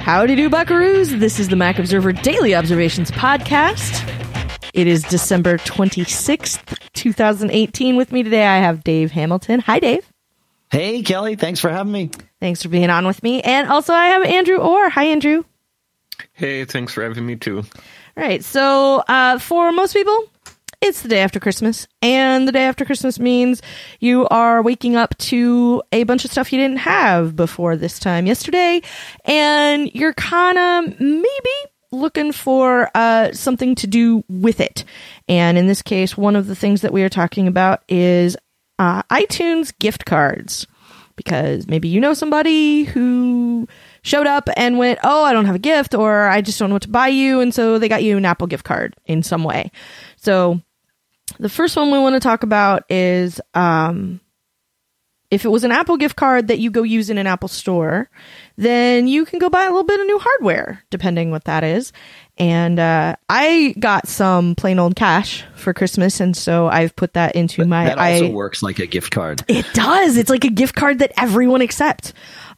Howdy do, buckaroos. This is the Mac Observer Daily Observations Podcast. It is December 26th, 2018. With me today, I have Dave Hamilton. Hi, Dave. Hey, Kelly. Thanks for having me. Thanks for being on with me. And also, I have Andrew Orr. Hi, Andrew. Hey, thanks for having me, too. All right. So, for most people, it's the day after Christmas. And the day after Christmas means you are waking up to a bunch of stuff you didn't have before this time yesterday. And you're kind of maybe looking for something to do with it. And in this case, one of the things that we are talking about is iTunes gift cards. Because maybe you know somebody who showed up and went, oh, I don't have a gift, or I just don't know what to buy you. And so they got you an Apple gift card in some way. So the first one we want to talk about is if it was an Apple gift card that you go use in an Apple store, then you can go buy a little bit of new hardware, depending what that is. And I got some plain old cash for Christmas, and so I've put that into my... That also works like a gift card. It does. It's like a gift card that everyone accepts.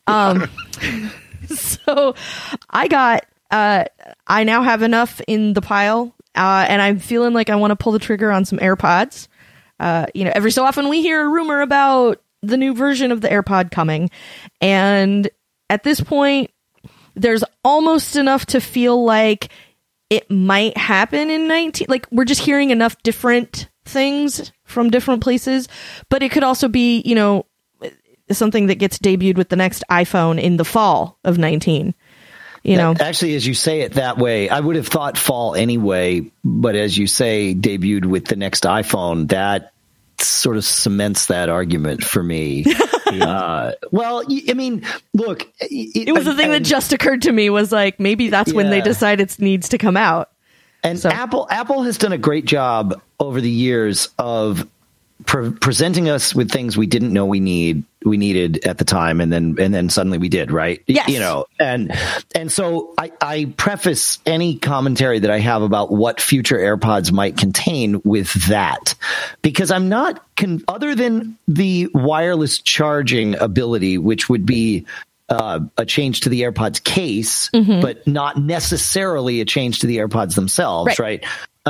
So I got... I now have enough in the pile, and I'm feeling like I want to pull the trigger on some AirPods. Every so often we hear a rumor about the new version of the AirPod coming, and at this point, there's almost enough to feel like it might happen in 19... Like, we're just hearing enough different things from different places, but it could also be, something that gets debuted with the next iPhone in the fall of 19. Actually, as you say it that way, I would have thought fall anyway, but as you say, debuted with the next iPhone, that sort of cements that argument for me. Well, I mean, look, it was the thing that just occurred to me was like, maybe that's when they decide it needs to come out. And so. Apple has done a great job over the years of presenting us with things we didn't know we needed at the time, and then suddenly we did, right? Yes. And so I preface any commentary that I have about what future AirPods might contain with that, because I'm not other than the wireless charging ability, which would be a change to the AirPods case, but not necessarily a change to the AirPods themselves, right?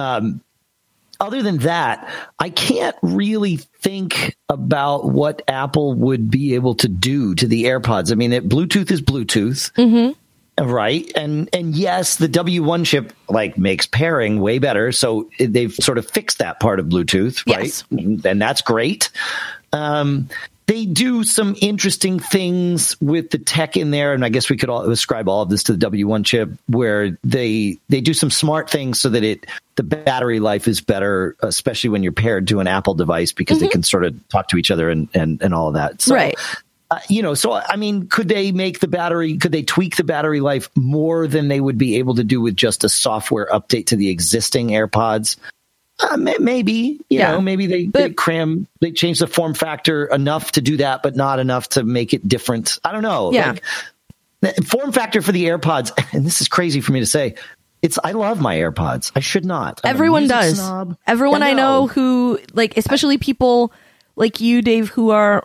Other than that, I can't really think about what Apple would be able to do to the AirPods. I mean, Bluetooth is Bluetooth, right? And yes, the W1 chip makes pairing way better. So they've sort of fixed that part of Bluetooth, right? Yes. And that's great. They do some interesting things with the tech in there, and I guess we could all ascribe all of this to the W1 chip, where they do some smart things so that the battery life is better, especially when you're paired to an Apple device, because they can sort of talk to each other and all of that. So, right. So I mean, could they tweak the battery life more than they would be able to do with just a software update to the existing AirPods? Maybe, maybe they change the form factor enough to do that, but not enough to make it different. I don't know. Yeah. The form factor for the AirPods, and this is crazy for me to say, I love my AirPods. I should not. Everyone does. Snob. Everyone I know who, especially people like you, Dave, who are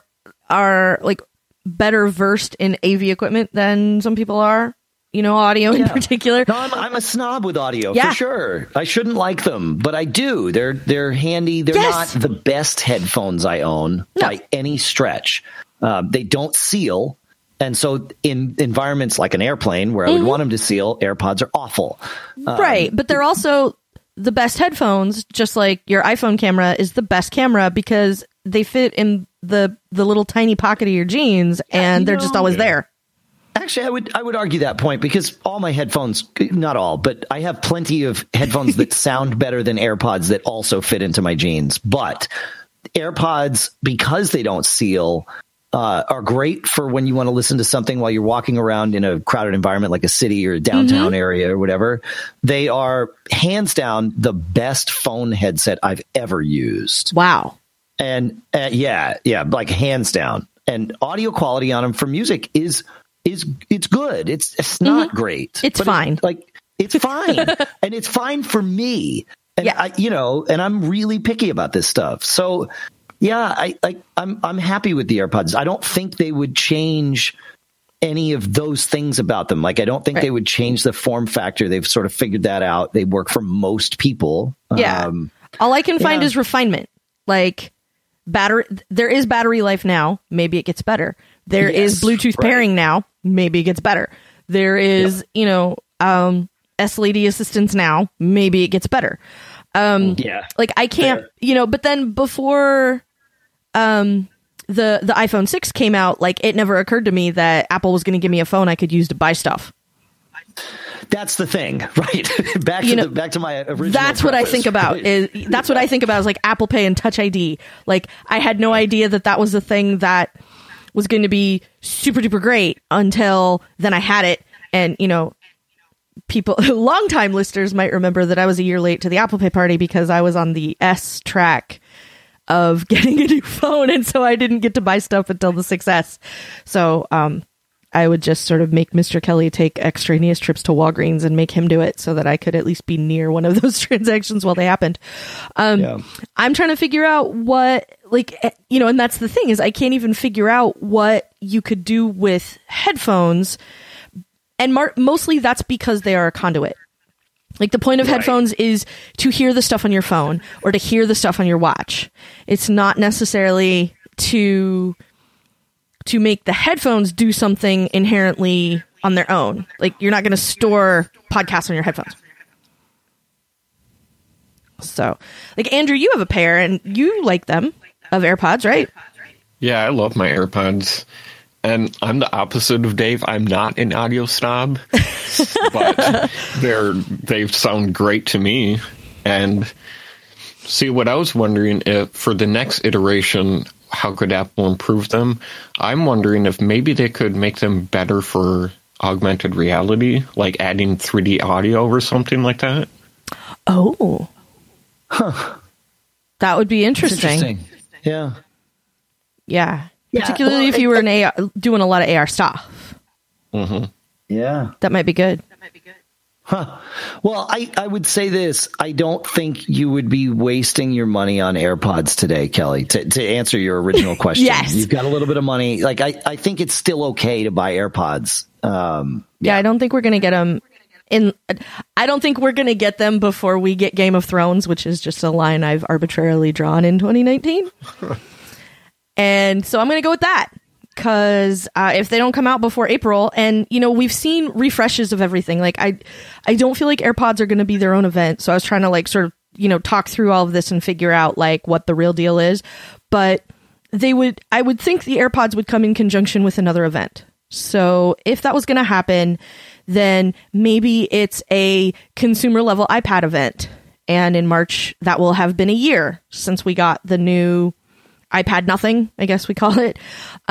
better versed in AV equipment than some people are. Audio in particular. No, I'm a snob with audio, for sure. I shouldn't like them, but I do. They're handy. They're not the best headphones I own by any stretch. They don't seal. And so in environments like an airplane where I would want them to seal, AirPods are awful. Right. But they're also the best headphones, just like your iPhone camera is the best camera because they fit in the little tiny pocket of your jeans and they're just always there. Actually, I would argue that point, because all my headphones, not all, but I have plenty of headphones that sound better than AirPods that also fit into my jeans. But AirPods, because they don't seal, are great for when you want to listen to something while you're walking around in a crowded environment like a city or a downtown area or whatever. They are hands down the best phone headset I've ever used. Wow. And hands down. And audio quality on them for music is good. It's not great. It's fine. It's fine. And it's fine for me. And and I'm really picky about this stuff. So I'm happy with the AirPods. I don't think they would change any of those things about them. Like, I don't think they would change the form factor. They've sort of figured that out. They work for most people. Yeah. All I can find is refinement. Like, there is battery life now. Maybe it gets better. There is Bluetooth pairing now. Maybe it gets better. There is, S-Lady assistance now. Maybe it gets better. Like, I can't, but then before the iPhone 6 came out, like, it never occurred to me that Apple was going to give me a phone I could use to buy stuff. That's the thing, right? back to my original. That's what I think about. Right. That's what I think about is like Apple Pay and Touch ID. Like, I had no idea that was a thing that was going to be super duper great until then I had it. And, people, longtime listeners might remember that I was a year late to the Apple Pay party because I was on the S track of getting a new phone. And so I didn't get to buy stuff until the 6S. So, I would just sort of make Mr. Kelly take extraneous trips to Walgreens and make him do it so that I could at least be near one of those transactions while they happened. I'm trying to figure out what, and that's the thing is I can't even figure out what you could do with headphones. And mostly that's because they are a conduit. Like, the point of headphones is to hear the stuff on your phone or to hear the stuff on your watch. It's not necessarily to make the headphones do something inherently on their own. Like, you're not going to store podcasts on your headphones. So, like, Andrew, you have a pair and you like them of AirPods, right? Yeah, I love my AirPods. And I'm the opposite of Dave. I'm not an audio snob, but they sound great to me. And see, what I was wondering if for the next iteration, how could Apple improve them? I'm wondering if maybe they could make them better for augmented reality, like adding 3D audio or something like that. Oh. Huh. That would be interesting. Yeah. Yeah. Particularly if you were doing a lot of AR stuff. Mm-hmm. Yeah. That might be good. Huh. Well, I would say this. I don't think you would be wasting your money on AirPods today, Kelly, to answer your original question. Yes. You've got a little bit of money. Like, I think it's still okay to buy AirPods. I don't think we're going to get them I don't think we're going to get them before we get Game of Thrones, which is just a line I've arbitrarily drawn in 2019. And so I'm going to go with that. Because if they don't come out before April, and, we've seen refreshes of everything. Like, I don't feel like AirPods are going to be their own event. So I was trying to, like, sort of, talk through all of this and figure out, like, what the real deal is. But I would think the AirPods would come in conjunction with another event. So if that was going to happen, then maybe it's a consumer level iPad event. And in March, that will have been a year since we got the new iPad nothing, I guess we call it.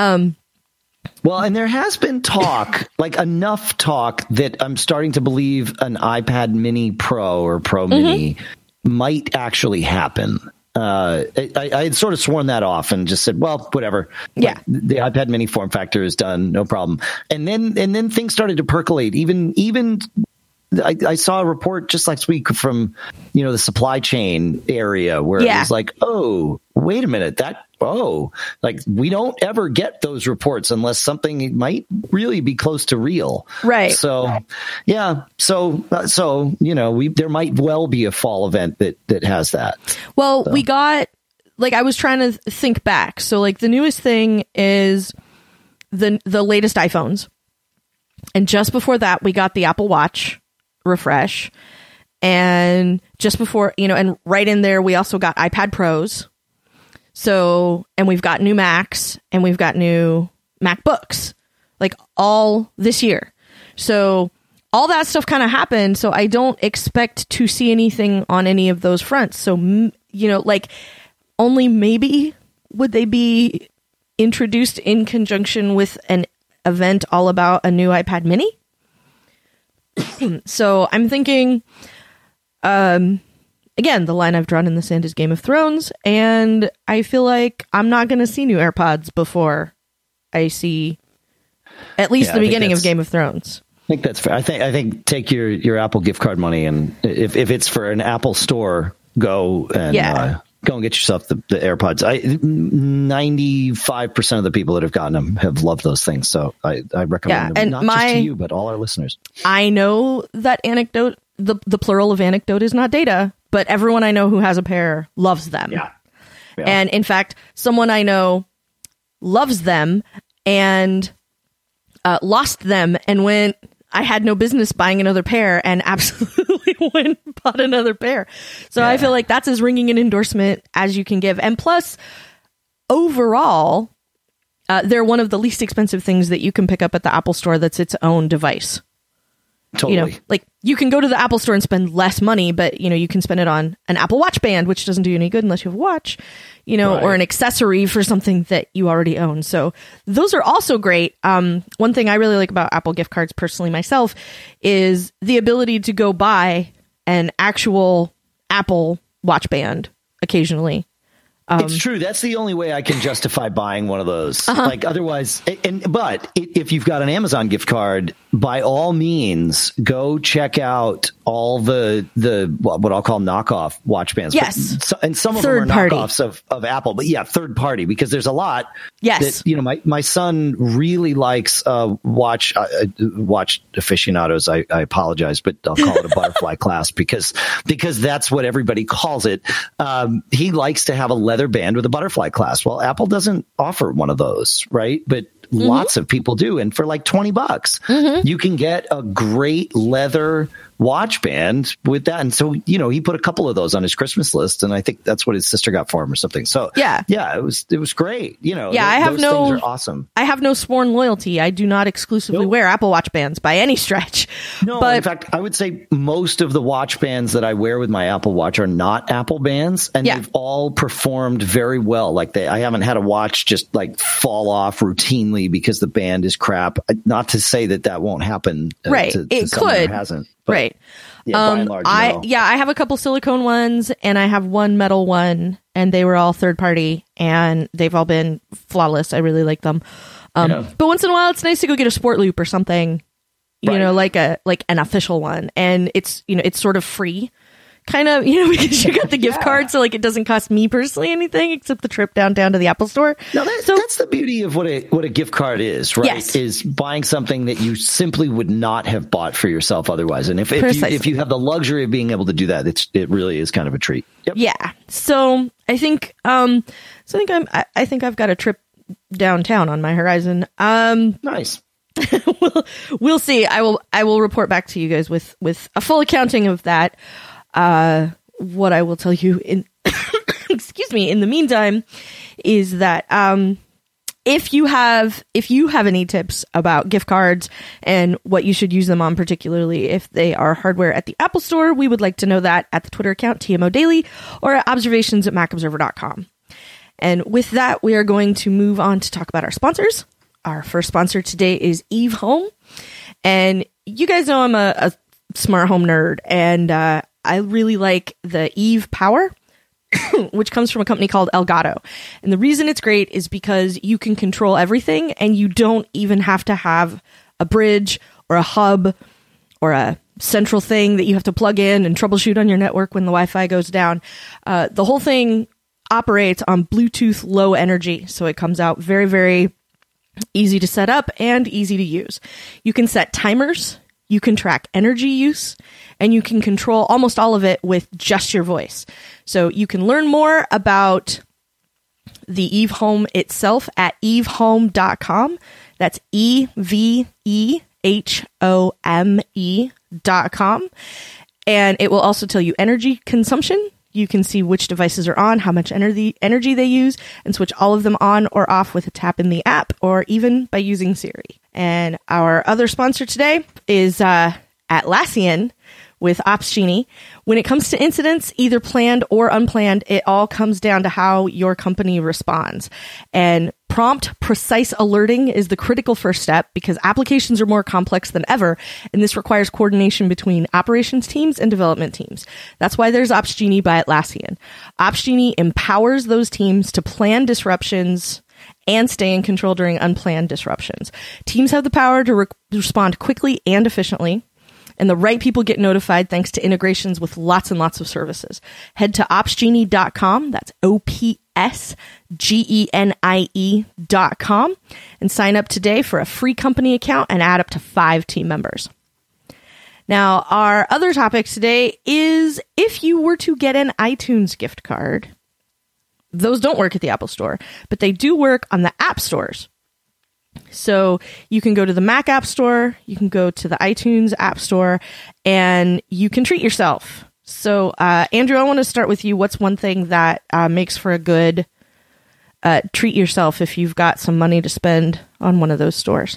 Well, and there has been talk, like enough talk that I'm starting to believe an iPad Mini Pro or Pro Mini might actually happen. I had sort of sworn that off and just said, well, whatever. Yeah. Like, the iPad Mini form factor is done. No problem. And then things started to percolate. Even I saw a report just last week from, the supply chain area where it was like, oh, wait a minute, like, we don't ever get those reports unless something might really be close to real. Right. So, yeah. So, there might well be a fall event that has that. Well, we got, like, I was trying to think back. So, like, the newest thing is the latest iPhones. And just before that, we got the Apple Watch refresh. And just before, and right in there, we also got iPad Pros. So, and we've got new Macs and we've got new MacBooks, like, all this year. So all that stuff kind of happened. So I don't expect to see anything on any of those fronts. So, like, only maybe would they be introduced in conjunction with an event all about a new iPad mini. So I'm thinking, again, the line I've drawn in the sand is Game of Thrones, and I feel like I'm not going to see new AirPods before I see at least the beginning of Game of Thrones. I think that's fair. I think take your Apple gift card money, and if it's for an Apple store, go and go and get yourself the AirPods. 95% of the people that have gotten them have loved those things. So I recommend them, not just to you, but all our listeners. I know that anecdote, the plural of anecdote is not data, but everyone I know who has a pair loves them. Yeah. And in fact, someone I know loves them and lost them and went, I had no business buying another pair, and absolutely went and bought another pair. So I feel like that's as ringing an endorsement as you can give. And plus, overall, they're one of the least expensive things that you can pick up at the Apple Store that's its own device. Totally. You know, like you can go to the Apple Store and spend less money, but you know, you can spend it on an Apple Watch band, which doesn't do you any good unless you have a watch, you know, or an accessory for something that you already own. So those are also great. One thing I really like about Apple gift cards personally myself is the ability to go buy an actual Apple Watch band occasionally. It's true. That's the only way I can justify buying one of those. Like otherwise, but if you've got an Amazon gift card, by all means, go check out all the what I'll call knockoff watch bands. Yes, and some of third them are party. knockoffs of Apple, but third party, because there's a lot. Yes, that, you know, my son really likes watch aficionados. I apologize, but I'll call it a butterfly clasp because that's what everybody calls it. He likes to have a leather band with a butterfly clasp. Well, Apple doesn't offer one of those, right? But lots of people do. And for like $20, you can get a great leather watch band with that. And so, you know, he put a couple of those on his Christmas list, and I think that's what his sister got for him or something. So it was great. You know, those things are awesome. I have no sworn loyalty. I do not exclusively wear Apple Watch bands by any stretch. No, but in fact, I would say most of the watch bands that I wear with my Apple Watch are not Apple bands, and they've all performed very well. Like I haven't had a watch just like fall off routinely because the band is crap. Not to say that won't happen. Right. It could. Hasn't. But, right. Yeah, by and large, no. I have a couple silicone ones and I have one metal one, and they were all third party and they've all been flawless. I really like them. But once in a while it's nice to go get a sport loop or something, you know, like an official one. And it's, you know, it's sort of free. Kind of, you know, because you got the gift card, so like it doesn't cost me personally anything except the trip down to the Apple Store. No, that's the beauty of what a gift card is, right? Yes. Is buying something that you simply would not have bought for yourself otherwise. And if you have the luxury of being able to do that, it really is kind of a treat. Yep. Yeah. So I think I think I've got a trip downtown on my horizon. Nice. We'll see. I will report back to you guys with a full accounting of that. What I will tell you in in the meantime is that if you have any tips about gift cards and what you should use them on, particularly if they are hardware at the Apple Store, we would like to know that at the Twitter account TMO Daily or at observations@macobserver.com. And with that, we are going to move on to talk about our sponsors. Our first sponsor today is Eve Home, and you guys know I'm a smart home nerd, and I really like the Eve Power, which comes from a company called Elgato. And the reason it's great is because you can control everything and you don't even have to have a bridge or a hub or a central thing that you have to plug in and troubleshoot on your network when the Wi-Fi goes down. The whole thing operates on Bluetooth low energy. So it comes out very, very easy to set up and easy to use. You can set timers. You can track energy use, and you can control almost all of it with just your voice. So you can learn more about the Eve Home itself at evehome.com. That's EVEHOME.com. And it will also tell you energy consumption. You can see which devices are on, how much energy they use, and switch all of them on or off with a tap in the app or even by using Siri. And our other sponsor today is Atlassian with Opsgenie. When it comes to incidents, either planned or unplanned, it all comes down to how your company responds. And prompt, precise alerting is the critical first step because applications are more complex than ever, and this requires coordination between operations teams and development teams. That's why there's Opsgenie by Atlassian. Opsgenie empowers those teams to plan disruptions and stay in control during unplanned disruptions. Teams have the power to respond quickly and efficiently. And the right people get notified thanks to integrations with lots and lots of services. Head to opsgenie.com. That's OPSGENIE.com and sign up today for a free company account and add up to 5 team members. Now, our other topic today is if you were to get an iTunes gift card, those don't work at the Apple Store, but they do work on the app stores. So you can go to the Mac App Store, you can go to the iTunes App Store, and you can treat yourself. So, Andrew, I want to start with you. What's one thing that makes for a good treat yourself if you've got some money to spend on one of those stores?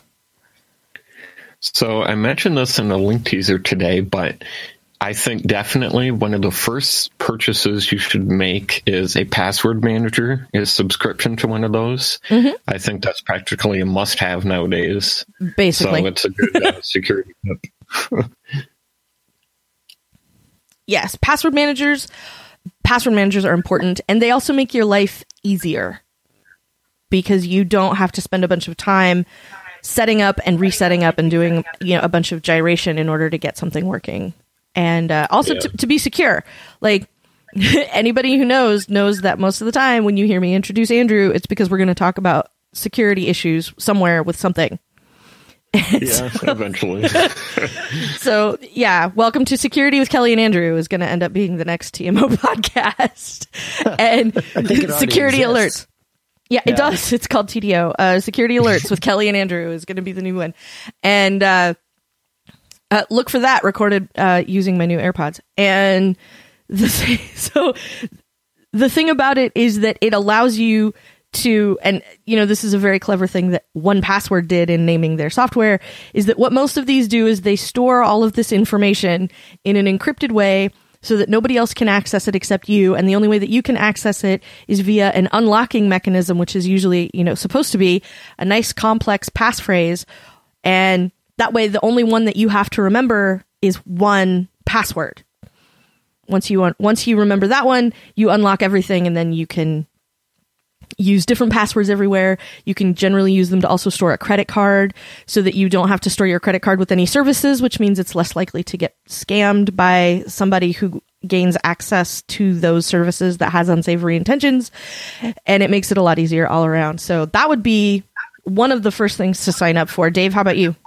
So I mentioned this in a link teaser today, but I think definitely one of the first purchases you should make is a password manager, a subscription to one of those. Mm-hmm. I think that's practically a must-have nowadays. Basically. So it's a good security tip. Yes, password managers are important, and they also make your life easier because you don't have to spend a bunch of time setting up and resetting up and doing a bunch of gyration in order to get something working. And also to be secure. Like, anybody who knows that most of the time when you hear me introduce Andrew, it's because we're going to talk about security issues somewhere with something. Yeah, eventually. So, yeah, welcome to Security with Kelly and Andrew is going to end up being the next TMO podcast. And Security Alerts. Yeah, it does. It's called TDO. Security Alerts with Kelly and Andrew is going to be the new one. And look for that recorded using my new AirPods. And the thing about it is that it allows you to, and this is a very clever thing that 1Password did in naming their software, is that what most of these do is they store all of this information in an encrypted way so that nobody else can access it except you. And the only way that you can access it is via an unlocking mechanism, which is usually, supposed to be a nice complex passphrase. And that way, the only one that you have to remember is 1Password. Once you remember that one, you unlock everything, and then you can use different passwords everywhere. You can generally use them to also store a credit card so that you don't have to store your credit card with any services, which means it's less likely to get scammed by somebody who gains access to those services that has unsavory intentions. And it makes it a lot easier all around. So that would be one of the first things to sign up for. Dave, how about you?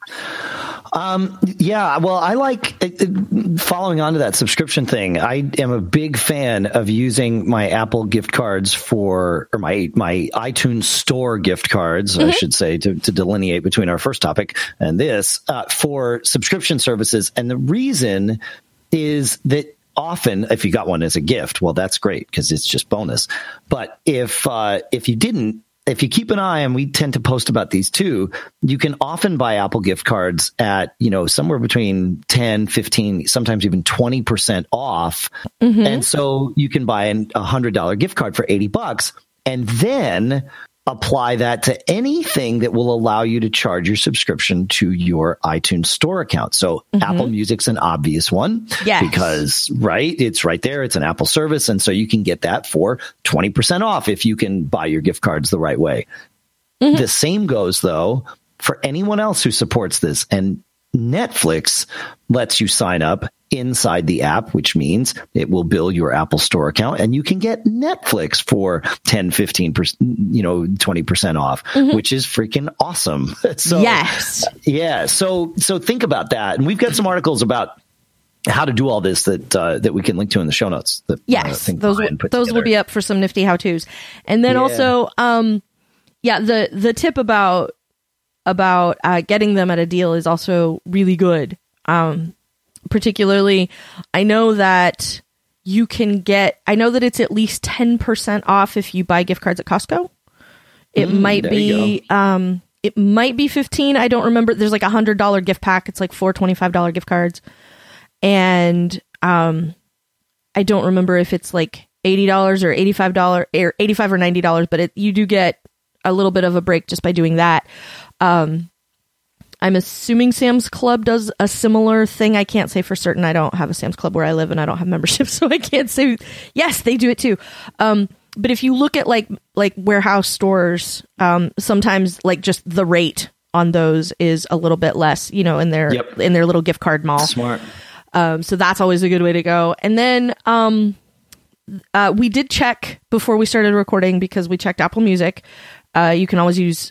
Yeah, well, I like following on to that subscription thing. I am a big fan of using my Apple gift cards or my iTunes Store gift cards, I should say, to delineate between our first topic and this, for subscription services. And the reason is that often, if you got one as a gift, well, that's great because it's just bonus. But if you didn't, if you keep an eye, and we tend to post about these too, you can often buy Apple gift cards at, somewhere between 10, 15, sometimes even 20% off. Mm-hmm. And so you can buy a $100 gift card for $80 and then apply that to anything that will allow you to charge your subscription to your iTunes Store account. So Apple Music's an obvious one because, it's right there. It's an Apple service. And so you can get that for 20% off if you can buy your gift cards the right way. Mm-hmm. The same goes, though, for anyone else who supports this. And Netflix lets you sign up inside the app, which means it will bill your Apple Store account and you can get Netflix for 10, 15%, 20% off, which is freaking awesome. So, yes. Yeah. So think about that. And we've got some articles about how to do all this that we can link to in the show notes. Yes. Those will be up for some nifty how-tos. And then also, the tip about getting them at a deal is also really good. Particularly, I know that it's at least 10% off if you buy gift cards at Costco. It might be 15. I don't remember. There's like $100 gift pack. It's like 4 $25 gift cards. And I don't remember if it's like $80 or $85 or $85 or $90, but you do get a little bit of a break just by doing that. I'm assuming Sam's Club does a similar thing. I can't say for certain. I don't have a Sam's Club where I live and I don't have membership, so I can't say. Yes, they do it too. But if you look at like warehouse stores, sometimes like just the rate on those is a little bit less, in their little gift card mall. Smart. So that's always a good way to go. And then we did check before we started recording, because we checked Apple Music. You can always use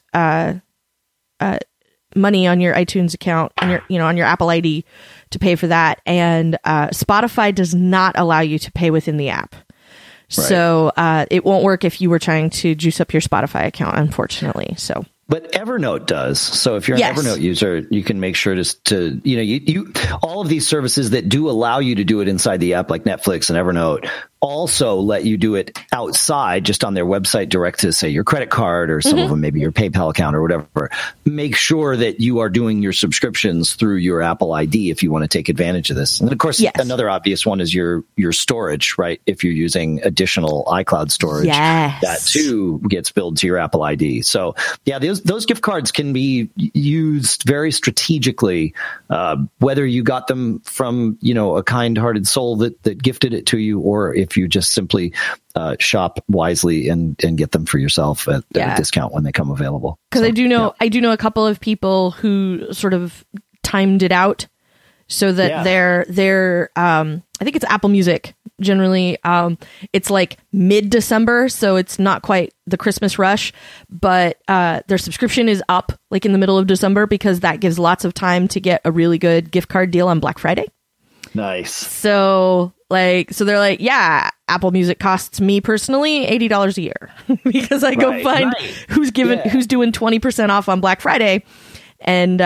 money on your iTunes account and on your Apple ID to pay for that. And Spotify does not allow you to pay within the app. Right. So it won't work if you were trying to juice up your Spotify account, unfortunately. So. But Evernote does. So if you're an Evernote user, you can make sure to you all of these services that do allow you to do it inside the app, like Netflix and Evernote, also let you do it outside, just on their website, direct to, say, your credit card, or some of them maybe your PayPal account or whatever. Make sure that you are doing your subscriptions through your Apple ID if you want to take advantage of this. And of course, another obvious one is your storage, right? If you're using additional iCloud storage, that too gets billed to your Apple ID. So yeah, those gift cards can be used very strategically, whether you got them from, a kind-hearted soul that gifted it to you, or if you just simply shop wisely and get them for yourself at a discount when they come available. Because I do know a couple of people who sort of timed it out so that their I think it's Apple Music generally. It's like mid-December, so it's not quite the Christmas rush, but their subscription is up like in the middle of December, because that gives lots of time to get a really good gift card deal on Black Friday. Nice. So they're like, yeah, Apple Music costs me personally $80 a year because I go find who's doing 20% off on Black Friday, and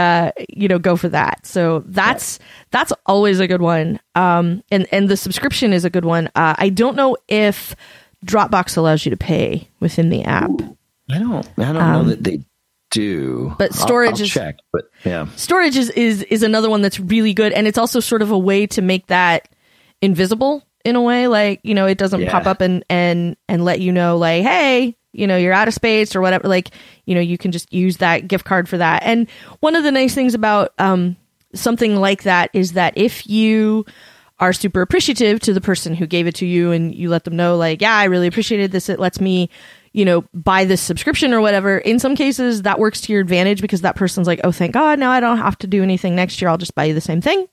go for that. So that's always a good one. And the subscription is a good one. I don't know if Dropbox allows you to pay within the app. I don't know that they do, but storage I'll check. But storage is another one that's really good, and it's also sort of a way to make that invisible in a way, like it doesn't pop up and let you know, like, hey, you're out of space or whatever. Like, you can just use that gift card for that. And one of the nice things about something like that is that if you are super appreciative to the person who gave it to you, and you let them know, like, yeah, I really appreciated this, it lets me buy this subscription or whatever. In some cases that works to your advantage, because that person's like, oh, thank God, now I don't have to do anything next year. I'll just buy you the same thing.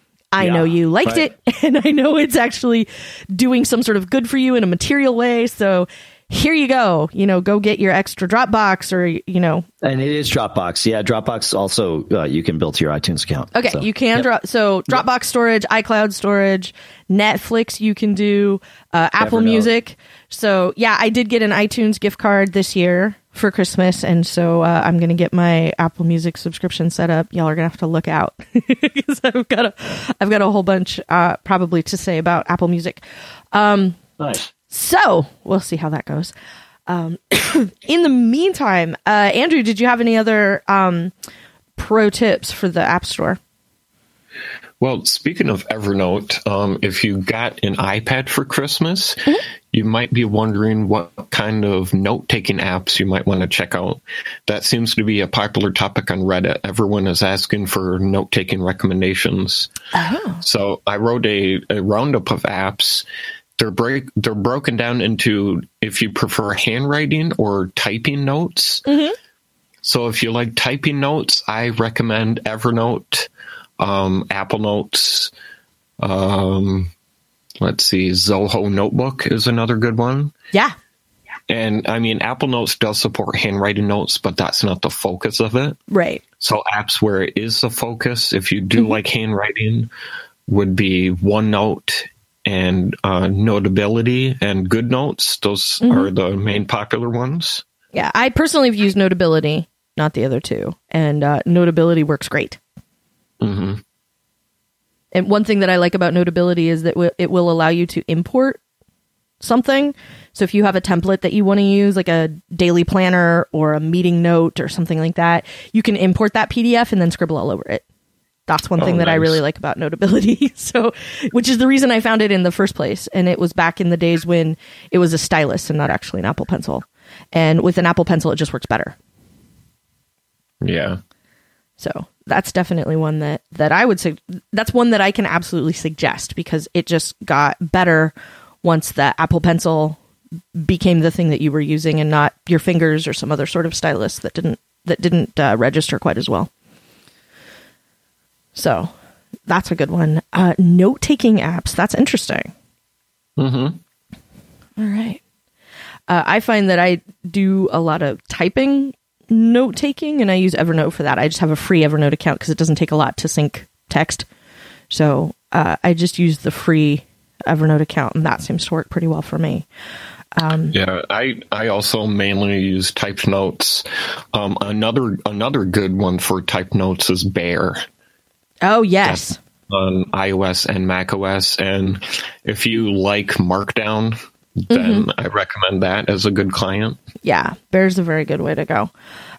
I know you liked it, and I know it's actually doing some sort of good for you in a material way. So here you go, go get your extra Dropbox, or, And it is Dropbox. Yeah. Dropbox also, you can build to your iTunes account. Okay. So, you can Dropbox storage, iCloud storage, Netflix, you can do, Apple Music. So yeah, I did get an iTunes gift card this year for Christmas, and so I'm going to get my Apple Music subscription set up. Y'all are going to have to look out, because I've got a whole bunch probably to say about Apple Music. Nice. So we'll see how that goes. In the meantime, Andrew, did you have any other pro tips for the App Store? Well, speaking of Evernote, if you got an iPad for Christmas, you might be wondering what kind of note-taking apps you might want to check out. That seems to be a popular topic on Reddit. Everyone is asking for note-taking recommendations. Oh. So I wrote a roundup of apps. They're broken down into if you prefer handwriting or typing notes. Mm-hmm. So if you like typing notes, I recommend Evernote. Apple Notes, let's see, Zoho Notebook is another good one. Yeah. And I mean, Apple Notes does support handwriting notes, but that's not the focus of it. Right. So apps where it is the focus, if you do like handwriting, would be OneNote and Notability and GoodNotes. Those are the main popular ones. Yeah, I personally have used Notability, not the other two, and Notability works great. Mm-hmm. And one thing that I like about Notability is that it will allow you to import something. So if you have a template that you want to use, like a daily planner or a meeting note or something like that, you can import that PDF and then scribble all over it. That's one thing that I really like about Notability. So, which is the reason I found it in the first place. And it was back in the days when it was a stylus and not actually an Apple Pencil. And with an Apple Pencil, it just works better. Yeah. So that's definitely one that I would say. That's one that I can absolutely suggest, because it just got better once the Apple Pencil became the thing that you were using, and not your fingers or some other sort of stylus that didn't that didn't register quite as well. So that's a good one. Note-taking apps. That's interesting. Mm-hmm. All right. I find that I do a lot of typing note-taking, and I use Evernote for that. I just have a free Evernote account because it doesn't take a lot to sync text. So I just use the free Evernote account, and that seems to work pretty well for me. Yeah, I also mainly use typed notes. Another good one for typed notes is Bear. Oh, yes. That's on iOS and macOS. And if you like Markdown, then I recommend that as a good client. Yeah, Bear's a very good way to go.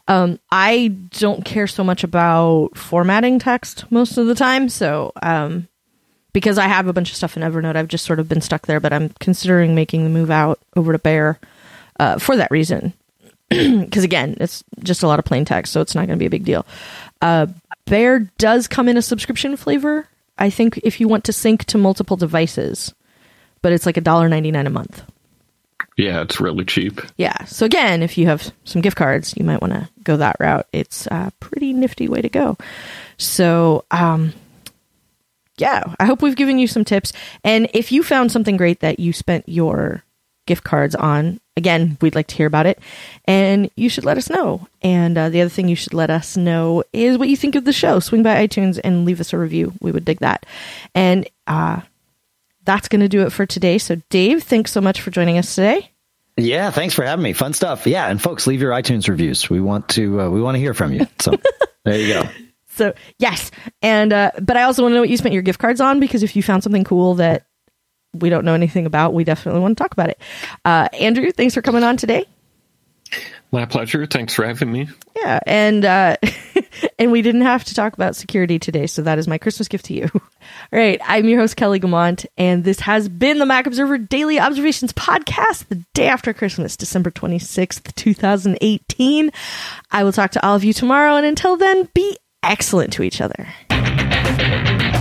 I don't care so much about formatting text most of the time. So because I have a bunch of stuff in Evernote, I've just sort of been stuck there. But I'm considering making the move out over to Bear for that reason. Because, again, it's just a lot of plain text, so it's not going to be a big deal. Bear does come in a subscription flavor, I think, if you want to sync to multiple devices. But it's like $1.99 a month. Yeah, it's really cheap. Yeah. So again, if you have some gift cards, you might want to go that route. It's a pretty nifty way to go. So, yeah, I hope we've given you some tips. And if you found something great that you spent your gift cards on, again, we'd like to hear about it. And you should let us know. And the other thing you should let us know is what you think of the show. Swing by iTunes and leave us a review. We would dig that. And that's going to do it for today. So, Dave, thanks so much for joining us today. Yeah, thanks for having me. Fun stuff. Yeah, and folks, leave your iTunes reviews. We want to hear from you. So there you go. So yes, and but I also want to know what you spent your gift cards on, because if you found something cool that we don't know anything about, we definitely want to talk about it. Andrew, thanks for coming on today. My pleasure. Thanks for having me. Yeah, and and we didn't have to talk about security today, so that is my Christmas gift to you. All right, I'm your host, Kelly Guimont, and this has been the Mac Observer Daily Observations Podcast, the day after Christmas, December 26th, 2018. I will talk to all of you tomorrow, and until then, be excellent to each other.